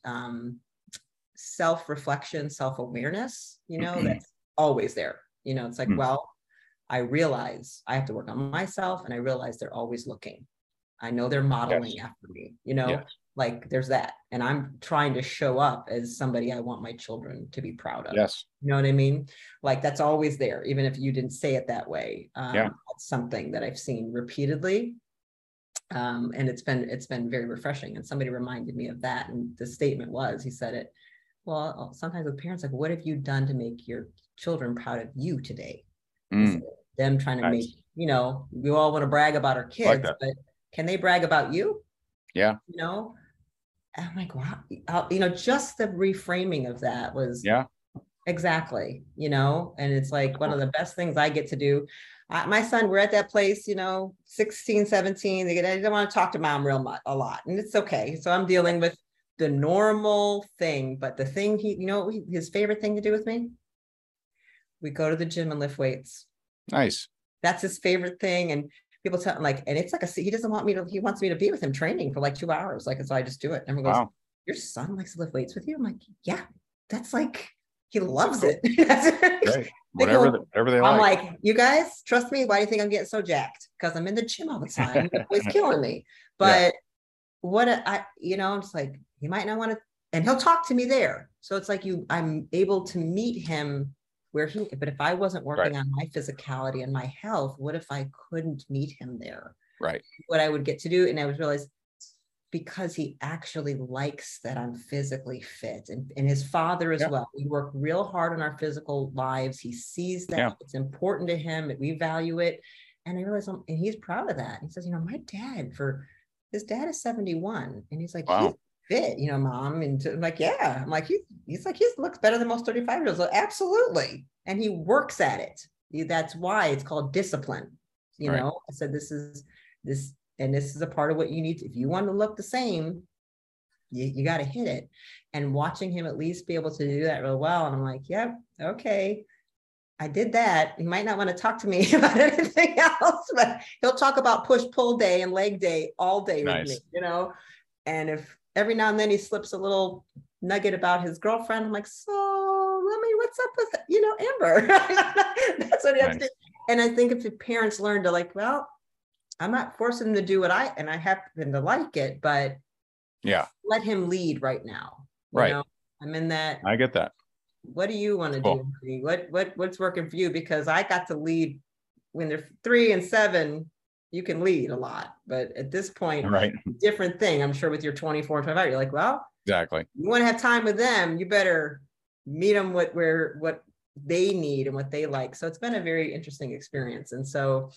self-reflection, self-awareness, you know, that's always there. You know, it's like, well, I realize I have to work on myself, and I realize they're always looking. I know they're modeling after me, you know, like there's that. And I'm trying to show up as somebody I want my children to be proud of. Yes. You know what I mean? Like, that's always there, even if you didn't say it that way. That's something that I've seen repeatedly. And it's been very refreshing. And somebody reminded me of that. And the statement was, he said it, well, sometimes with parents, like, what have you done to make your children proud of you today? Them trying to make, you know, we all want to brag about our kids, like but can they brag about you? Yeah. You know, and I'm like, wow, you know, just the reframing of that was exactly, you know, and it's like one of the best things I get to do. My son, we're at that place, you know, 16, 17, they don't want to talk to mom a lot, and it's okay. So I'm dealing with the normal thing, but the thing you know, his favorite thing to do with me, we go to the gym and lift weights. Nice. That's his favorite thing. And people tell him, like, and it's like he doesn't want me to, he wants me to be with him training for like 2 hours. Like, so I just do it. And everyone goes, your son likes to lift weights with you? I'm like, yeah, that's like, he loves it. Right. Whatever they like. I'm like, you guys, trust me. Why do you think I'm getting so jacked? Because I'm in the gym all the time. It's killing me. But you know, I'm just like, he might not want to, and he'll talk to me there. So it's like I'm able to meet him but if I wasn't working on my physicality and my health, what if I couldn't meet him there? Right. What I would get to do. And I would realize, because he actually likes that I'm physically fit, and his father as well. We work real hard on our physical lives. He sees that it's important to him, that we value it. And I realize, and he's proud of that. He says, you know, his dad is 71. And he's like, he's fit, you know, mom. And I'm like, yeah. I'm like, he's like, he looks better than most 35-year-olds. Like, absolutely. And he works at it. That's why it's called discipline. You know, I said, this is a part of what you need to, if you want to look the same, you got to hit it. And watching him at least be able to do that real well. And I'm like, yep, okay, I did that. He might not want to talk to me about anything else, but he'll talk about push-pull day and leg day all day with me, you know? And if every now and then he slips a little nugget about his girlfriend, I'm like, so Remy, what's up with, you know, Amber? That's what he has to do. And I think if the parents learn to, like, well, I'm not forcing him to do what I happen to like it, but let him lead right now. You know? I'm in that. I get that. What do you want to do? What's working for you? Because I got to lead when they're 3 and 7. You can lead a lot, but at this point, different thing. I'm sure with your 24 and 25, you're like, well, exactly. You want to have time with them, you better meet them what they need and what they like. So it's been a very interesting experience. And so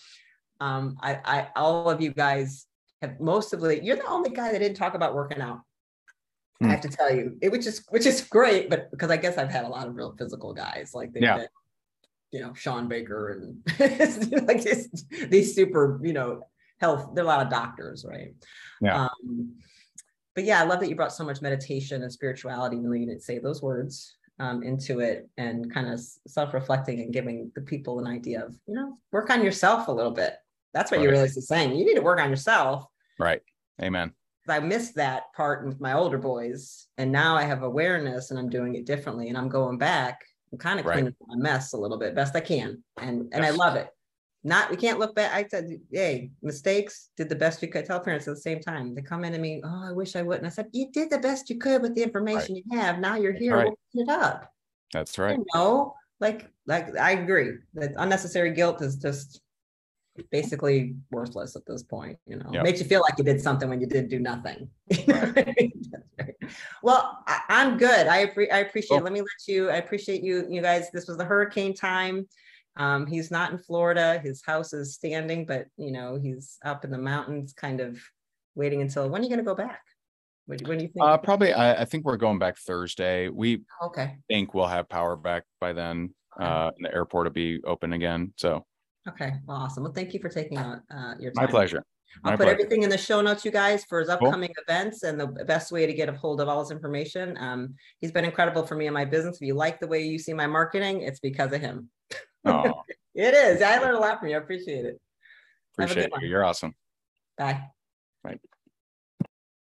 I all of you guys have you're the only guy that didn't talk about working out. I have to tell you, which is great, but because I guess I've had a lot of real physical guys, like you know, Sean Baker and like these super, you know, health. There are a lot of doctors, right? Yeah. But yeah, I love that you brought so much meditation and spirituality, even though you didn't say those words, into it, and kind of self-reflecting and giving the people an idea of, you know, work on yourself a little bit. That's what you're really saying. You need to work on yourself. Right. Amen. I missed that part with my older boys, and now I have awareness and I'm doing it differently, and I'm going back and kind of cleaning up my mess a little bit best I can. And I love it. We can't look back. I said, hey, mistakes, did the best we could. Tell parents at the same time. They come into me, oh, I wish I wouldn't. I said, you did the best you could with the information you have. Now you're here, we'll clean it up. That's right. You know, like I agree that unnecessary guilt is just, basically worthless at this point, Yep. makes you feel like you did something when you did do nothing. Right. Well, I'm good. I appreciate it. Cool. Let me let you, I appreciate you guys. This was the hurricane time. He's not in Florida. His house is standing, but he's up in the mountains, kind of waiting until, when are you going to go back? What do you think? Probably, I think we're going back Thursday. We Okay. think we'll have power back by then. Okay. And the airport will be open again. So. Okay. Well, awesome. Well, thank you for taking out your time. My pleasure. I'll put everything in the show notes, you guys, for his upcoming events and the best way to get a hold of all his information. He's been incredible for me in my business. If you like the way you see my marketing, it's because of him. Oh, it is. I learned a lot from you. I appreciate it. Appreciate you. You're awesome. Bye. Bye.